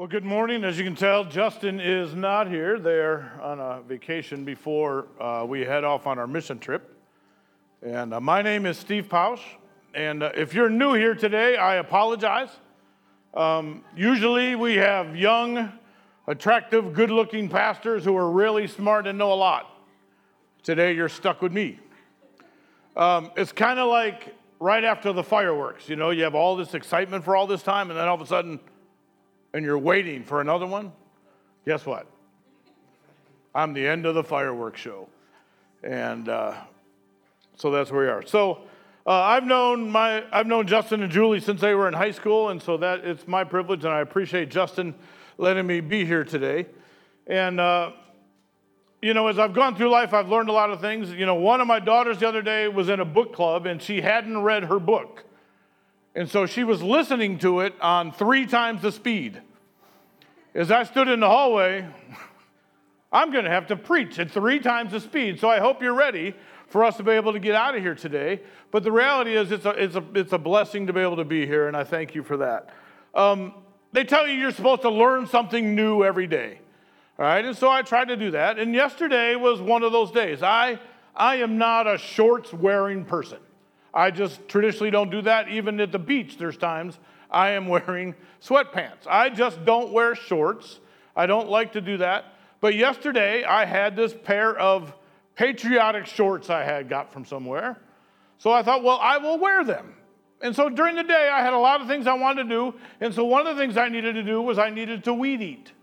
Well, good morning. As you can tell, Justin is not here. They're on a vacation before we head off on our mission trip. And my name is Steve Pausch. And if you're new here today, I apologize. Usually we have young, attractive, good-looking pastors who are really smart and know a lot. Today, you're stuck with me. It's kind of like right after the fireworks. You know, you have all this excitement for all this time, and then all of a sudden, and you're waiting for another one. Guess what? I'm the end of the fireworks show. And so that's where we are. So I've known Justin and Julie since they were in high school, and so that it's my privilege, and I appreciate Justin letting me be here today. And you know, as I've gone through life, I've learned a lot of things. You know, one of my daughters the other day was in a book club, and she hadn't read her book. And so she was listening to it on 3 times the speed. As I stood in the hallway, I'm going to have to preach at 3 times the speed. So I hope you're ready for us to be able to get out of here today. But the reality is it's a blessing to be able to be here, and I thank you for that. They tell you you're supposed to learn something new every day. All right, and so I tried to do that. And yesterday was one of those days. I am not a shorts-wearing person. I just traditionally don't do that. Even at the beach, there's times I am wearing sweatpants. I just don't wear shorts. I don't like to do that. But yesterday, I had this pair of patriotic shorts I had got from somewhere. So I thought, well, I will wear them. And so during the day, I had a lot of things I wanted to do. And so one of the things I needed to do was I needed to weed eat.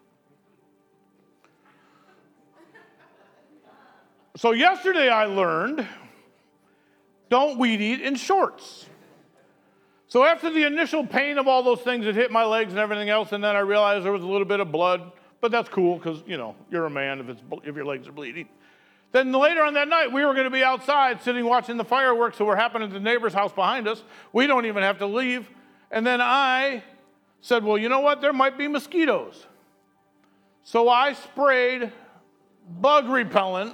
So yesterday I learned, don't weed eat in shorts. So after the initial pain of all those things that hit my legs and everything else, and then I realized there was a little bit of blood, but that's cool because, you know, you're a man if your legs are bleeding. Then later on that night, we were going to be outside sitting watching the fireworks that were happening at the neighbor's house behind us. We don't even have to leave. And then I said, well, you know what? There might be mosquitoes. So I sprayed bug repellent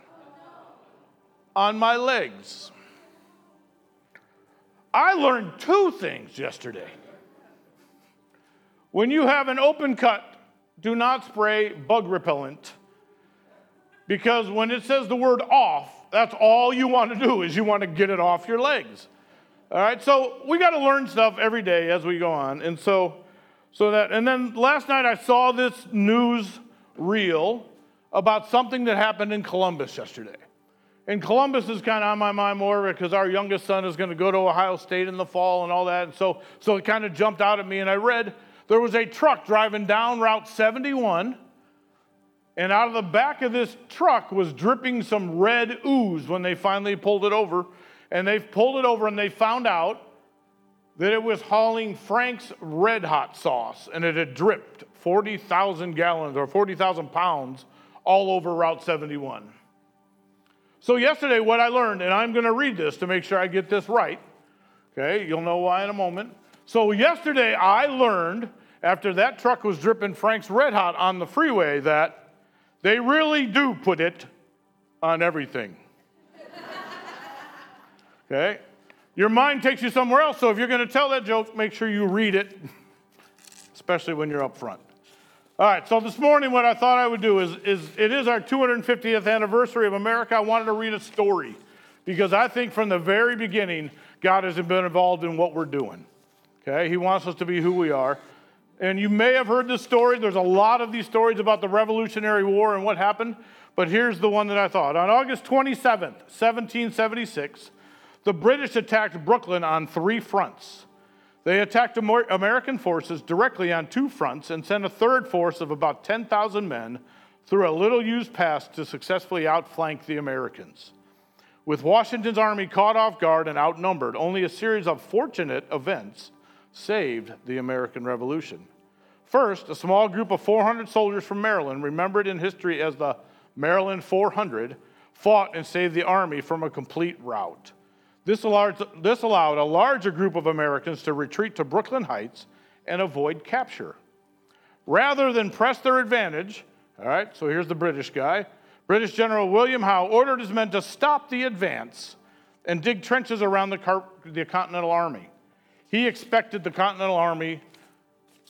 on my legs. I learned 2 things yesterday. When you have an open cut, do not spray bug repellent, because when it says the word off, that's all you want to do is you want to get it off your legs. All right, so we got to learn stuff every day as we go on. And and then last night I saw this news reel about something that happened in Columbus yesterday. And Columbus is kind of on my mind more because our youngest son is going to go to Ohio State in the fall and all that. And so it kind of jumped out at me. And I read there was a truck driving down Route 71. And out of the back of this truck was dripping some red ooze when they finally pulled it over. And they pulled it over and they found out that it was hauling Frank's Red Hot sauce. And it had dripped 40,000 gallons or 40,000 pounds all over Route 71. So yesterday, what I learned, and I'm going to read this to make sure I get this right. Okay, you'll know why in a moment. So yesterday, I learned, after that truck was dripping Frank's Red Hot on the freeway, that they really do put it on everything. Okay? Your mind takes you somewhere else, so if you're going to tell that joke, make sure you read it, especially when you're up front. All right, so this morning what I thought I would do is it is our 250th anniversary of America. I wanted to read a story because I think from the very beginning, God has been involved in what we're doing. Okay, He wants us to be who we are. And you may have heard this story. There's a lot of these stories about the Revolutionary War and what happened, but here's the one that I thought. On August 27th, 1776, the British attacked Brooklyn on 3 fronts. They attacked American forces directly on 2 fronts and sent a third force of about 10,000 men through a little-used pass to successfully outflank the Americans. With Washington's army caught off guard and outnumbered, only a series of fortunate events saved the American Revolution. First, a small group of 400 soldiers from Maryland, remembered in history as the Maryland 400, fought and saved the army from a complete rout. This allowed a larger group of Americans to retreat to Brooklyn Heights and avoid capture. Rather than press their advantage, all right, so here's the British guy, British General William Howe ordered his men to stop the advance and dig trenches around the Continental Army. He expected the Continental Army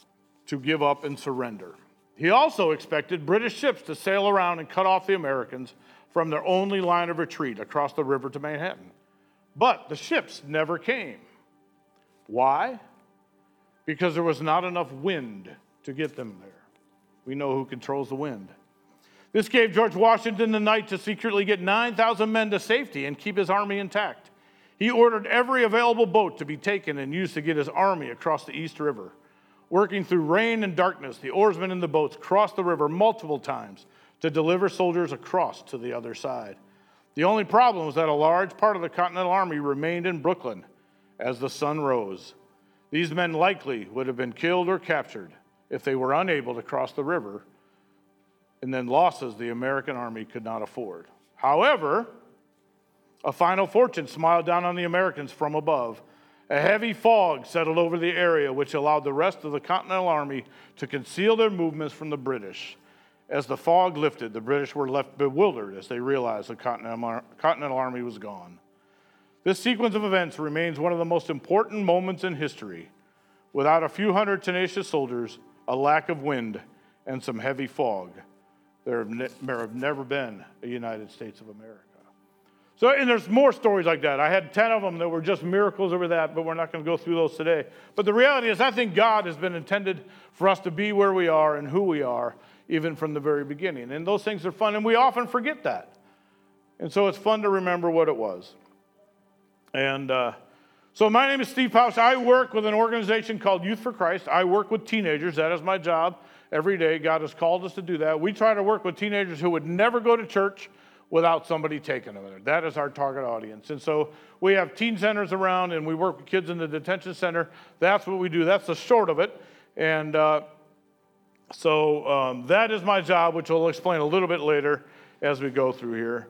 to give up and surrender. He also expected British ships to sail around and cut off the Americans from their only line of retreat across the river to Manhattan. But the ships never came. Why? Because there was not enough wind to get them there. We know who controls the wind. This gave George Washington the night to secretly get 9,000 men to safety and keep his army intact. He ordered every available boat to be taken and used to get his army across the East River. Working through rain and darkness, the oarsmen in the boats crossed the river multiple times to deliver soldiers across to the other side. The only problem was that a large part of the Continental Army remained in Brooklyn as the sun rose. These men likely would have been killed or captured if they were unable to cross the river, and then losses the American army could not afford. However, a final fortune smiled down on the Americans from above. A heavy fog settled over the area, which allowed the rest of the Continental Army to conceal their movements from the British. As the fog lifted, the British were left bewildered as they realized the Continental Army was gone. This sequence of events remains one of the most important moments in history. Without a few hundred tenacious soldiers, a lack of wind, and some heavy fog, there have never been a United States of America. So, and there's more stories like that. I had 10 of them that were just miracles over that, but we're not going to go through those today. But the reality is, I think God has been intended for us to be where we are and who we are, even from the very beginning. And those things are fun, and we often forget that. And so it's fun to remember what it was. And so my name is Steve Pausch. I work with an organization called Youth for Christ. I work with teenagers. That is my job every day. God has called us to do that. We try to work with teenagers who would never go to church without somebody taking them there. That is our target audience. And so we have teen centers around, and we work with kids in the detention center. That's what we do. That's the short of it. And so that is my job, which I'll explain a little bit later as we go through here.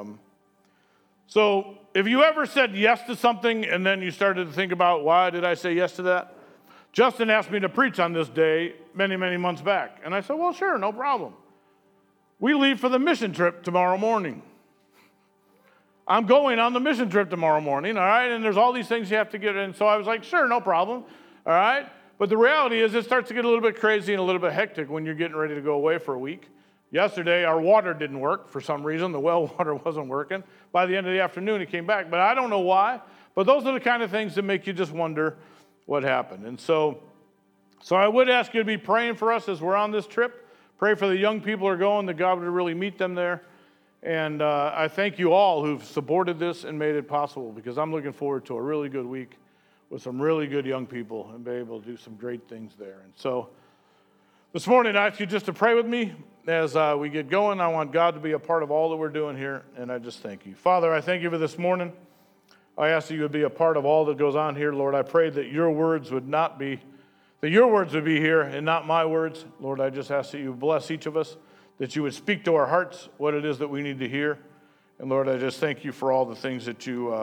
So if you ever said yes to something and then you started to think about, why did I say yes to that? Justin asked me to preach on this day many, many months back. And I said, well, sure, no problem. We leave for the mission trip tomorrow morning. I'm going on the mission trip tomorrow morning, all right? And there's all these things you have to get in. So I was like, sure, no problem, all right? But the reality is it starts to get a little bit crazy and a little bit hectic when you're getting ready to go away for a week. Yesterday, our water didn't work for some reason. The well water wasn't working. By the end of the afternoon, it came back. But I don't know why. But those are the kind of things that make you just wonder what happened. And so I would ask you to be praying for us as we're on this trip. Pray for the young people who are going, that God would really meet them there. And I thank you all who've supported this and made it possible, because I'm looking forward to a really good week with some really good young people and be able to do some great things there. And so this morning, I ask you just to pray with me as we get going. I want God to be a part of all that we're doing here, and I just thank you. Father, I thank you for this morning. I ask that you would be a part of all that goes on here. Lord, I pray that your words would be here and not my words. Lord, I just ask that you bless each of us, that you would speak to our hearts what it is that we need to hear. And Lord, I just thank you for all the things that you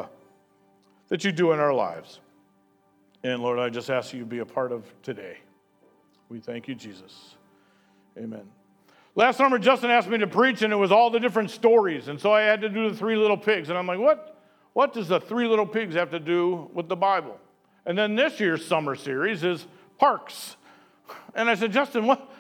do in our lives. And Lord, I just ask you to be a part of today. We thank you, Jesus. Amen. Last summer, Justin asked me to preach, and it was all the different stories. And so I had to do the 3 little pigs. And I'm like, what does the 3 little pigs have to do with the Bible? And then this year's summer series is parks. And I said, Justin,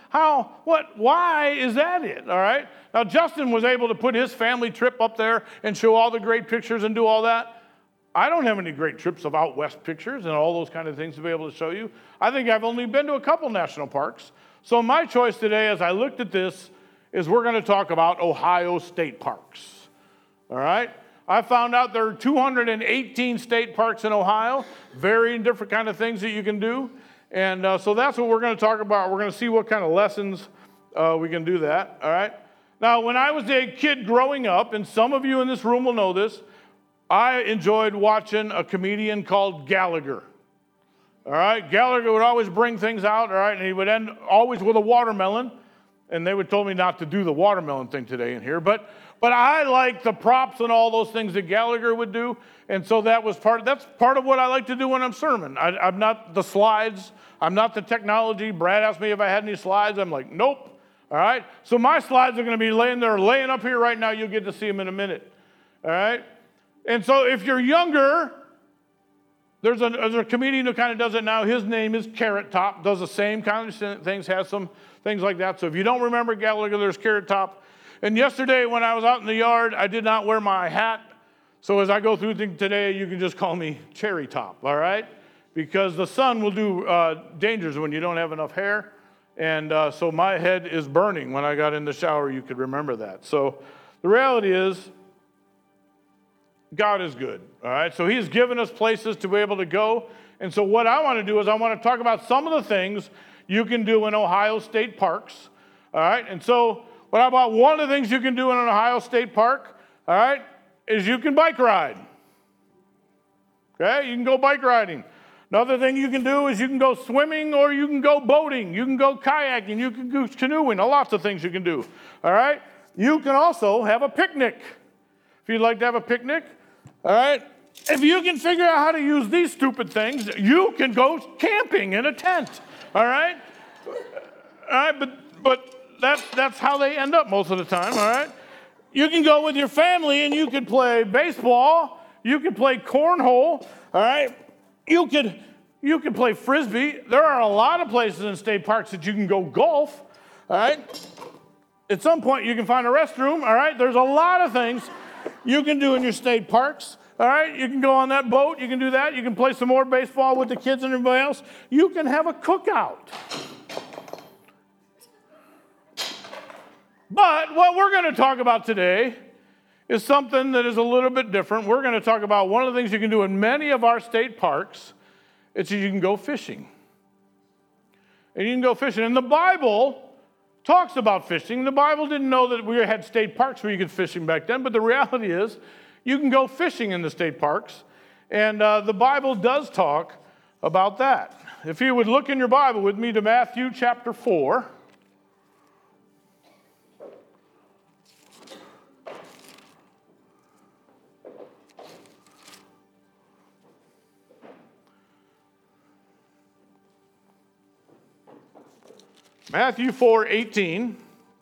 why is that it? All right. Now, Justin was able to put his family trip up there and show all the great pictures and do all that. I don't have any great trips of out west pictures and all those kind of things to be able to show you. I think I've only been to a couple national parks. So my choice today, as I looked at this, is we're going to talk about Ohio state parks. All right. I found out there are 218 state parks in Ohio, varying different kind of things that you can do. And so that's what we're going to talk about. We're going to see what kind of lessons we can do that, all right? Now, when I was a kid growing up, and some of you in this room will know this, I enjoyed watching a comedian called Gallagher, all right? Gallagher would always bring things out, all right, and he would end always with a watermelon, and they would told me not to do the watermelon thing today in here, but I like the props and all those things that Gallagher would do, and so that's part of what I like to do when I'm sermon. I'm not the slides. I'm not the technology. Brad asked me if I had any slides. I'm like, nope. All right? So my slides are going to be laying up here right now. You'll get to see them in a minute. All right? And so if you're younger, there's a comedian who kind of does it now. His name is Carrot Top, does the same kind of things, has some things like that. So if you don't remember Gallagher, there's Carrot Top. And yesterday when I was out in the yard, I did not wear my hat. So as I go through today, you can just call me Cherry Top, all right? Because the sun will do dangers when you don't have enough hair. And so my head is burning. When I got in the shower, you could remember that. So the reality is, God is good, all right? So he's given us places to be able to go. And so what I want to do is I want to talk about some of the things you can do in Ohio State parks, all right? And so what about one of the things you can do in an Ohio State park, all right, is you can bike ride, okay? You can go bike riding. Another thing you can do is you can go swimming or you can go boating. You can go kayaking. You can go canoeing. Lots of things you can do, all right? You can also have a picnic. If you'd like to have a picnic, all right? If you can figure out how to use these stupid things, you can go camping in a tent, all right? All right, but that's how they end up most of the time, all right? You can go with your family and you can play baseball. You can play cornhole, all right? You could play frisbee. There are a lot of places in state parks that you can go golf, all right? At some point, you can find a restroom, all right? There's a lot of things you can do in your state parks, all right? You can go on that boat. You can do that. You can play some more baseball with the kids and everybody else. You can have a cookout. But what we're going to talk about today is something that is a little bit different. We're going to talk about one of the things you can do in many of our state parks. It's you can go fishing. And you can go fishing. And the Bible talks about fishing. The Bible didn't know that we had state parks where you could fishing back then, but the reality is you can go fishing in the state parks, and the Bible does talk about that. If you would look in your Bible with me to Matthew chapter 4. Matthew 4:18.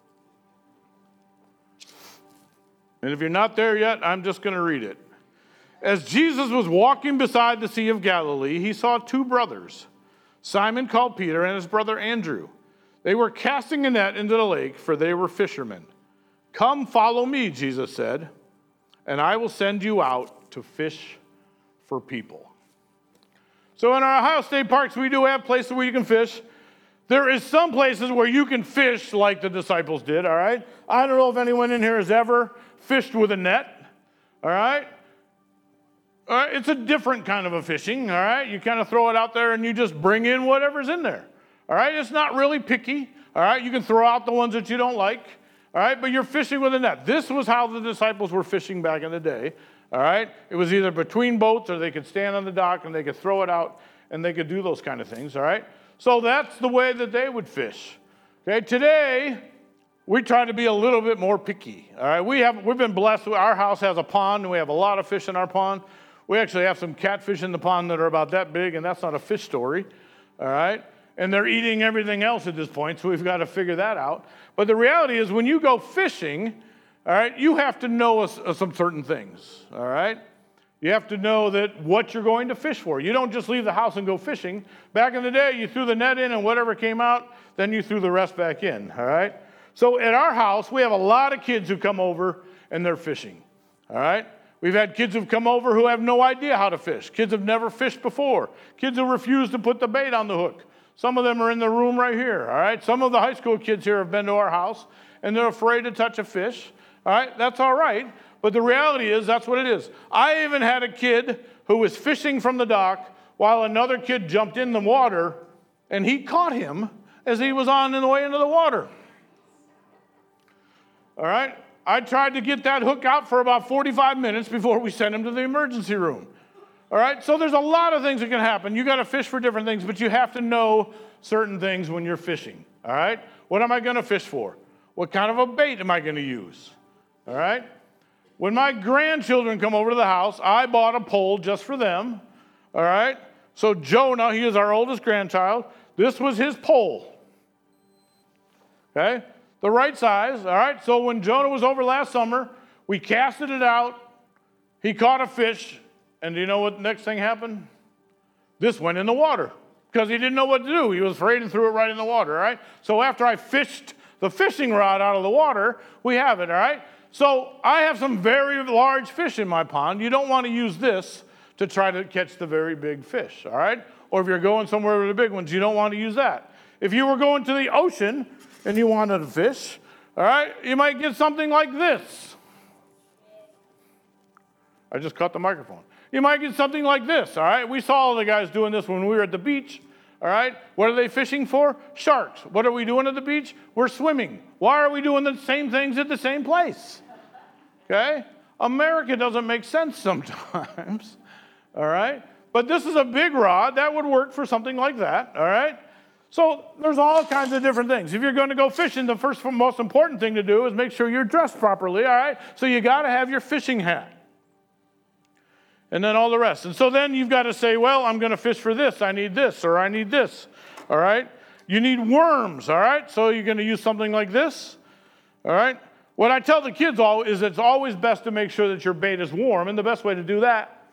And if you're not there yet, I'm just going to read it. As Jesus was walking beside the Sea of Galilee, he saw two brothers, Simon called Peter and his brother Andrew. They were casting a net into the lake, for they were fishermen. Come, follow me, Jesus said, and I will send you out to fish for people. So in our Ohio State parks, we do have places where you can fish. There is some places where you can fish like the disciples did, all right? I don't know if anyone in here has ever fished with a net, all right? It's a different kind of a fishing, all right? You kind of throw it out there and you just bring in whatever's in there, all right? It's not really picky, all right? You can throw out the ones that you don't like, all right? But you're fishing with a net. This was how the disciples were fishing back in the day, all right? It was either between boats or they could stand on the dock and they could throw it out and they could do those kind of things, all right? So that's the way that they would fish. Okay, today we try to be a little bit more picky. All right, we've been blessed. Our house has a pond, and we have a lot of fish in our pond. We actually have some catfish in the pond that are about that big, and that's not a fish story. All right, and they're eating everything else at this point, so we've got to figure that out. But the reality is, when you go fishing, all right, you have to know some certain things. All right. You have to know that what you're going to fish for. You don't just leave the house and go fishing. Back in the day, you threw the net in and whatever came out, then you threw the rest back in, all right? So at our house, we have a lot of kids who come over and they're fishing, all right? We've had kids who've come over who have no idea how to fish. Kids have never fished before. Kids who refuse to put the bait on the hook. Some of them are in the room right here, all right? Some of the high school kids here have been to our house and they're afraid to touch a fish, all right? That's all right. But the reality is, that's what it is. I even had a kid who was fishing from the dock while another kid jumped in the water, and he caught him as he was on the way into the water. All right? I tried to get that hook out for about 45 minutes before we sent him to the emergency room. All right? So there's a lot of things that can happen. You got to fish for different things, but you have to know certain things when you're fishing. All right? What am I going to fish for? What kind of a bait am I going to use? All right? When my grandchildren come over to the house, I bought a pole just for them, all right? So Joe, now he is our oldest grandchild. This was his pole, okay? The right size, all right? So when Jonah was over last summer, we casted it out. He caught a fish, and do you know what the next thing happened? This went in the water because he didn't know what to do. He was afraid and threw it right in the water, all right? So after I fished the fishing rod out of the water, we have it, all right? So I have some very large fish in my pond. You don't want to use this to try to catch the very big fish, all right? Or if you're going somewhere with the big ones, you don't want to use that. If you were going to the ocean and you wanted to fish, all right, you might get something like this. I just cut the microphone. You might get something like this, all right? We saw all the guys doing this when we were at the beach, all right? What are they fishing for? Sharks. What are we doing at the beach? We're swimming. Why are we doing the same things at the same place? Okay? America doesn't make sense sometimes, all right? But this is a big rod. That would work for something like that, all right? So there's all kinds of different things. If you're going to go fishing, the first most important thing to do is make sure you're dressed properly, all right? So you got to have your fishing hat. And then all the rest. And so then you've got to say, well, I'm going to fish for this. I need this, or I need this, all right? You need worms, all right? So you're going to use something like this, all right? What I tell the kids is it's always best to make sure that your bait is warm, and the best way to do that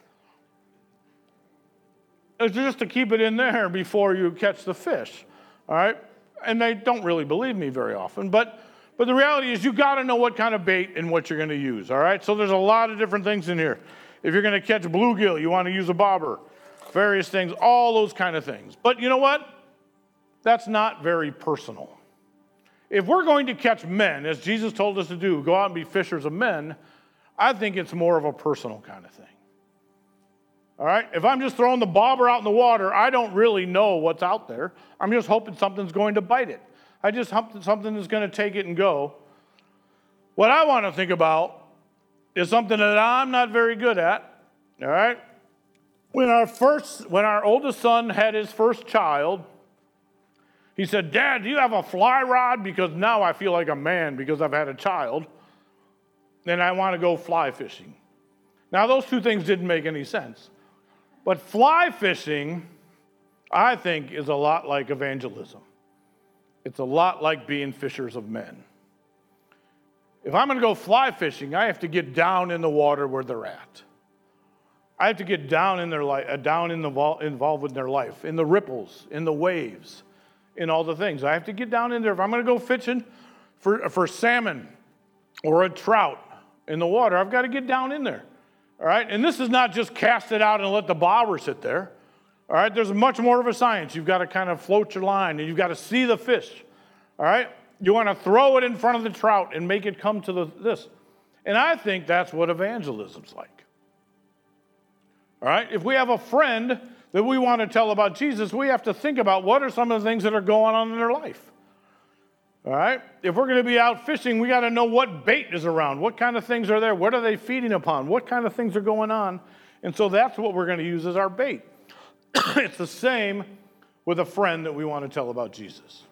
is just to keep it in there before you catch the fish, all right? And they don't really believe me very often, but the reality is you got to know what kind of bait and what you're going to use, all right? So there's a lot of different things in here. If you're going to catch bluegill, you want to use a bobber, various things, all those kind of things. But you know what? That's not very personal. If we're going to catch men, as Jesus told us to do, go out and be fishers of men, I think it's more of a personal kind of thing. All right? If I'm just throwing the bobber out in the water, I don't really know what's out there. I'm just hoping something's going to bite it. I just hope that something is going to take it and go. What I want to think about is something that I'm not very good at, all right? When our oldest son had his first child, he said, Dad, do you have a fly rod? Because now I feel like a man because I've had a child, and I want to go fly fishing. Now, those two things didn't make any sense. But fly fishing, I think, is a lot like evangelism. It's a lot like being fishers of men. If I'm going to go fly fishing, I have to get down in the water where they're at. I have to get down in their life, involved with their life, in the ripples, in the waves, in all the things. I have to get down in there. If I'm going to go fishing for salmon or a trout in the water, I've got to get down in there. All right? And this is not just cast it out and let the bobber sit there. All right? There's much more of a science. You've got to kind of float your line, and you've got to see the fish. All right? You want to throw it in front of the trout and make it come to this. And I think that's what evangelism's like. All right? If we have a friend that we want to tell about Jesus, we have to think about what are some of the things that are going on in their life. All right? If we're going to be out fishing, we got to know what bait is around. What kind of things are there? What are they feeding upon? What kind of things are going on? And so that's what we're going to use as our bait. It's the same with a friend that we want to tell about Jesus.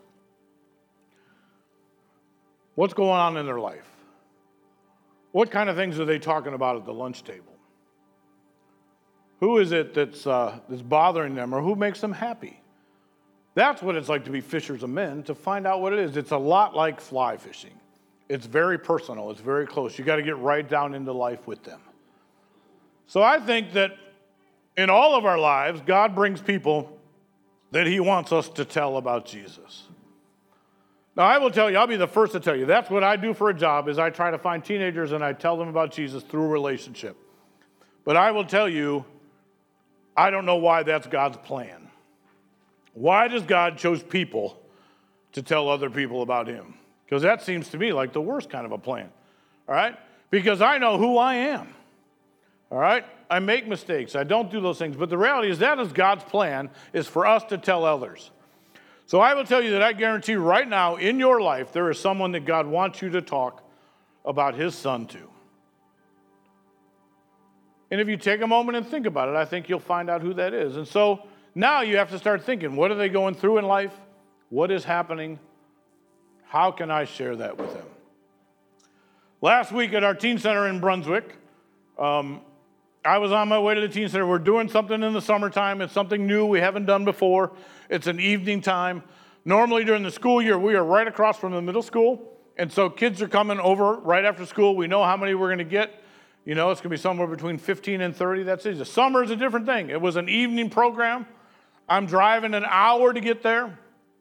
What's going on in their life? What kind of things are they talking about at the lunch table? Who is it that's bothering them, or who makes them happy? That's what it's like to be fishers of men, to find out what it is. It's a lot like fly fishing. It's very personal. It's very close. You got to get right down into life with them. So I think that in all of our lives, God brings people that he wants us to tell about Jesus. Now, I will tell you, I'll be the first to tell you, that's what I do for a job, is I try to find teenagers and I tell them about Jesus through a relationship. But I will tell you, I don't know why that's God's plan. Why does God choose people to tell other people about him? Because that seems to me like the worst kind of a plan, all right? Because I know who I am, all right? I make mistakes. I don't do those things. But the reality is that is God's plan, is for us to tell others. So I will tell you that I guarantee right now in your life there is someone that God wants you to talk about his son to. And if you take a moment and think about it, I think you'll find out who that is. And so now you have to start thinking, what are they going through in life? What is happening? How can I share that with them? Last week at our teen center in Brunswick, I was on my way to the teen center. We're doing something in the summertime. It's something new we haven't done before. It's an evening time. Normally during the school year, we are right across from the middle school. And so kids are coming over right after school. We know how many we're going to get. You know, it's going to be somewhere between 15 and 30. That's it. The summer is a different thing. It was an evening program. I'm driving an hour to get there.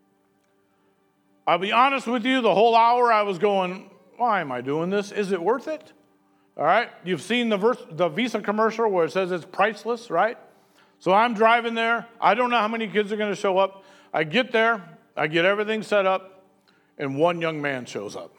I'll be honest with you, the whole hour I was going, why am I doing this? Is it worth it? All right, you've seen the Visa commercial where it says it's priceless, right? So I'm driving there. I don't know how many kids are going to show up. I get there, I get everything set up, and one young man shows up.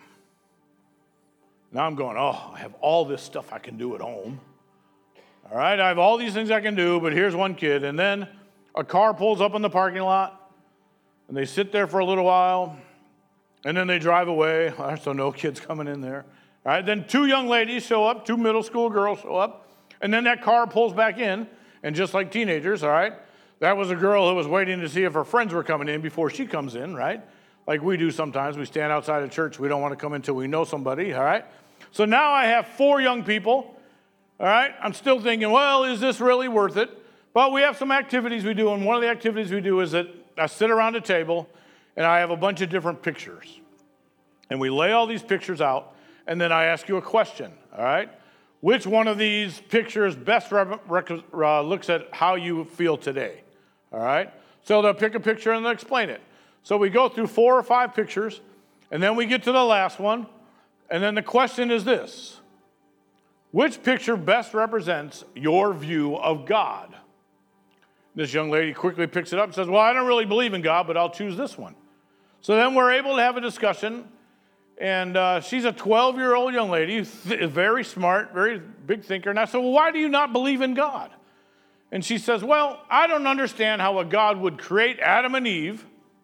Now I'm going, oh, I have all this stuff I can do at home. All right, I have all these things I can do, but here's one kid. And then a car pulls up in the parking lot, and they sit there for a little while, and then they drive away. So no kids coming in there. All right, then two young ladies show up, two middle school girls show up, and then that car pulls back in, and just like teenagers, all right, that was a girl who was waiting to see if her friends were coming in before she comes in, right? Like we do sometimes. We stand outside of church. We don't want to come until we know somebody, all right? So now I have 4 young people, all right? I'm still thinking, well, is this really worth it? But we have some activities we do, and one of the activities we do is that I sit around a table, and I have a bunch of different pictures. And we lay all these pictures out, and then I ask you a question, all right? Which one of these pictures best looks at how you feel today, all right? So they'll pick a picture and they'll explain it. So we go through 4 or 5 pictures, and then we get to the last one, and then the question is this: which picture best represents your view of God? This young lady quickly picks it up and says, well, I don't really believe in God, but I'll choose this one. So then we're able to have a discussion. And she's a 12-year-old young lady, very smart, very big thinker. And I said, well, why do you not believe in God? And she says, well, I don't understand how a God would create Adam and Eve,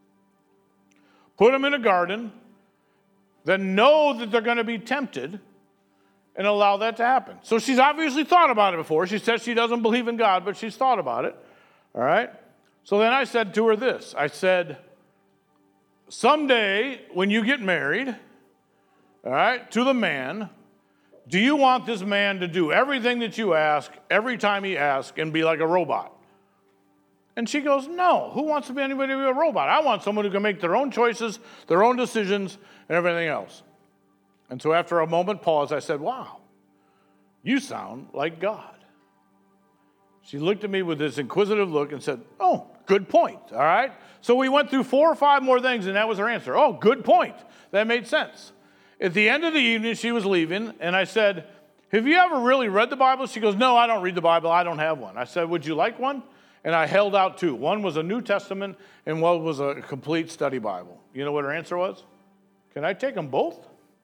put them in a garden, then know that they're going to be tempted, and allow that to happen. So she's obviously thought about it before. She says she doesn't believe in God, but she's thought about it. All right? So then I said to her this. I said, someday when you get married, all right, to the man, do you want this man to do everything that you ask, every time he asks, and be like a robot? And she goes, no. Who wants to be anybody to be a robot? I want someone who can make their own choices, their own decisions, and everything else. And so after a moment pause, I said, wow, you sound like God. She looked at me with this inquisitive look and said, oh, good point, all right? So we went through 4 or 5 more things, and that was her answer. Oh, good point. That made sense. At the end of the evening, she was leaving, and I said, have you ever really read the Bible? She goes, no, I don't read the Bible. I don't have one. I said, would you like one? And I held out 2. One was a New Testament, and one was a complete study Bible. You know what her answer was? Can I take them both?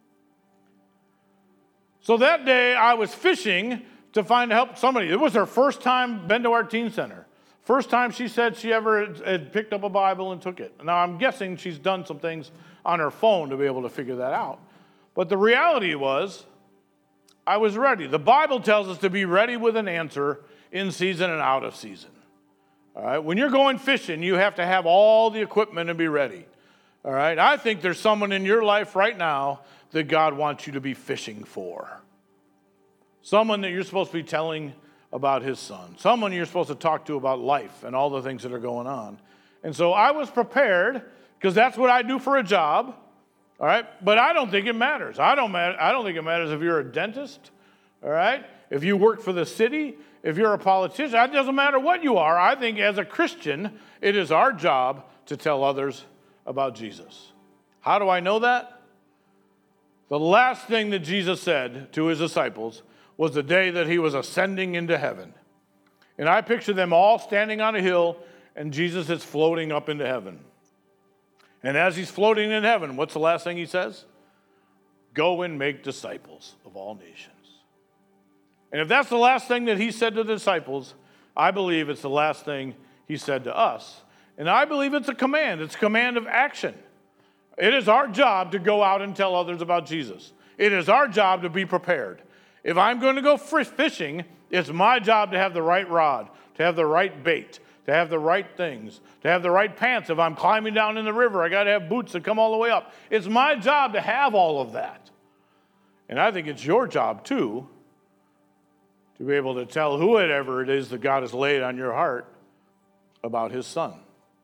So that day, I was fishing to find help somebody. It was her first time been to our teen center. First time she said she ever had picked up a Bible and took it. Now, I'm guessing she's done some things on her phone to be able to figure that out. But the reality was, I was ready. The Bible tells us to be ready with an answer in season and out of season. All right? When you're going fishing, you have to have all the equipment and be ready. All right? I think there's someone in your life right now that God wants you to be fishing for. Someone that you're supposed to be telling about his son. Someone you're supposed to talk to about life and all the things that are going on. And so I was prepared, because that's what I do for a job. All right, but I don't think it matters. I don't think it matters if you're a dentist, all right? If you work for the city, if you're a politician, it doesn't matter what you are. I think as a Christian, it is our job to tell others about Jesus. How do I know that? The last thing that Jesus said to his disciples was the day that he was ascending into heaven. And I picture them all standing on a hill, and Jesus is floating up into heaven. And as he's floating in heaven, what's the last thing he says? Go and make disciples of all nations. And if that's the last thing that he said to the disciples, I believe it's the last thing he said to us. And I believe it's a command. It's a command of action. It is our job to go out and tell others about Jesus. It is our job to be prepared. If I'm going to go fishing, it's my job to have the right rod, to have the right bait, to have the right things, to have the right pants. If I'm climbing down in the river, I got to have boots that come all the way up. It's my job to have all of that. And I think it's your job, too, to be able to tell whoever it is that God has laid on your heart about his son.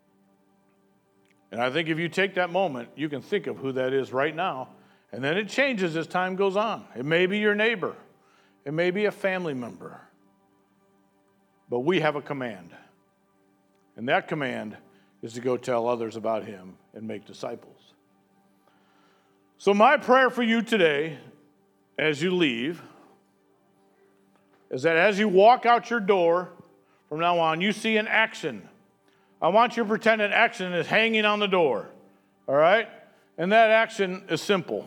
And I think if you take that moment, you can think of who that is right now. And then it changes as time goes on. It may be your neighbor. It may be a family member. But we have a command. And that command is to go tell others about him and make disciples. So my prayer for you today, as you leave, is that as you walk out your door from now on, you see an action. I want you to pretend an action is hanging on the door, all right? And that action is simple.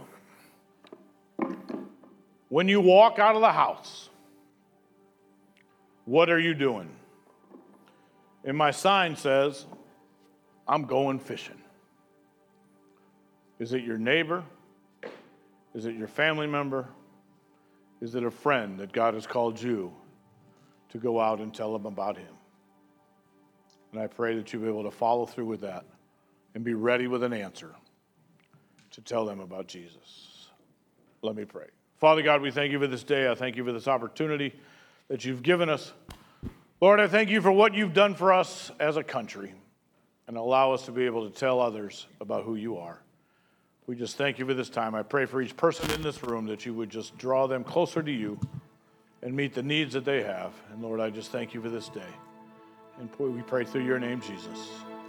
When you walk out of the house, what are you doing? And my sign says, I'm going fishing. Is it your neighbor? Is it your family member? Is it a friend that God has called you to go out and tell them about him? And I pray that you'll be able to follow through with that and be ready with an answer to tell them about Jesus. Let me pray. Father God, we thank you for this day. I thank you for this opportunity that you've given us. Lord, I thank you for what you've done for us as a country and allow us to be able to tell others about who you are. We just thank you for this time. I pray for each person in this room that you would just draw them closer to you and meet the needs that they have. And Lord, I just thank you for this day. And we pray through your name, Jesus.